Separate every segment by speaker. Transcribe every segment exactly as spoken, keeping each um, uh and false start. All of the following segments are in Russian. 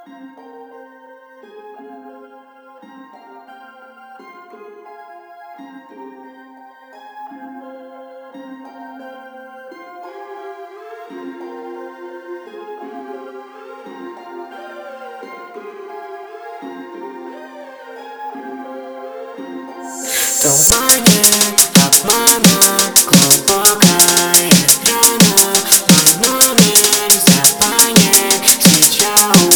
Speaker 1: Тумане, обмана, глубокая рана. Мой номер запанек, свеча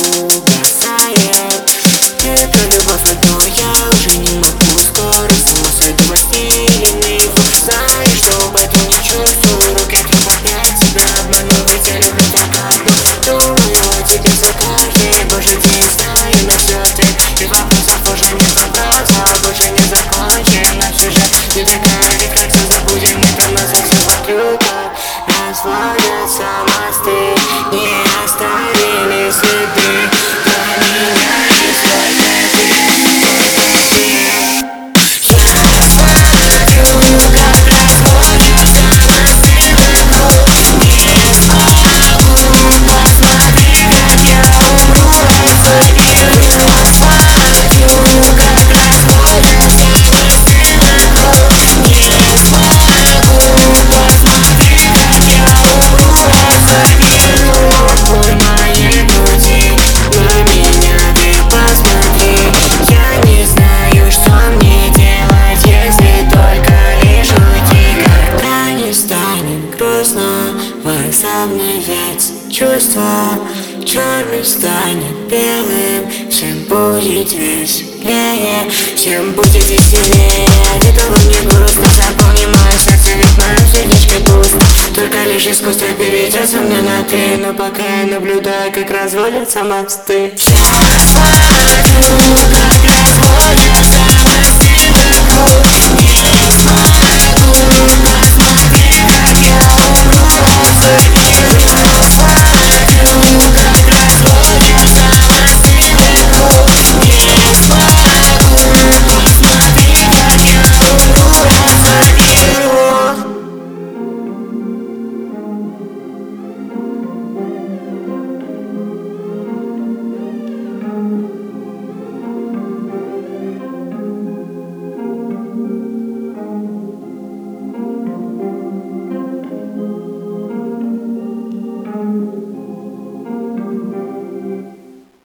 Speaker 1: угасает. Это любовь, но я уже не могу. Скоро сама сойду во сне и наяву. Знаешь, что об этом не чувствую, но как я понять тебя обману, ведь я люблю только одну. Думаю о тебе за каждый божий день, знаю на все ответ. И в вопросах уже не собраться, больше не закончен наш сюжет. Не такая ведь, как все забудем, не промазать все вокруг. Разводятся мосты, не оставили следы. Для меня есть только ты, только ты. Я смотрю, как разводятся мосты вокруг. Не смогу посмотреть, как я умру от любви. Я смотрю, как разводятся мосты вокруг. Не смогу посмотреть, как я умру от любви. Ой, моей груди, на меня ты посмотри. Я не знаю, что мне делать, если только лишь уйти. Когда не станет грустно возобновять чувства, черный станет белым, всем будет веселее, всем будет веселее. От этого мне грустно, заполни мое сердце, ведь мое сердечко пусто. Только лишь искусство перейдется мне на ты, но пока я наблюдаю, как разводятся мосты. Я смотрю, как разводятся мосты вокруг.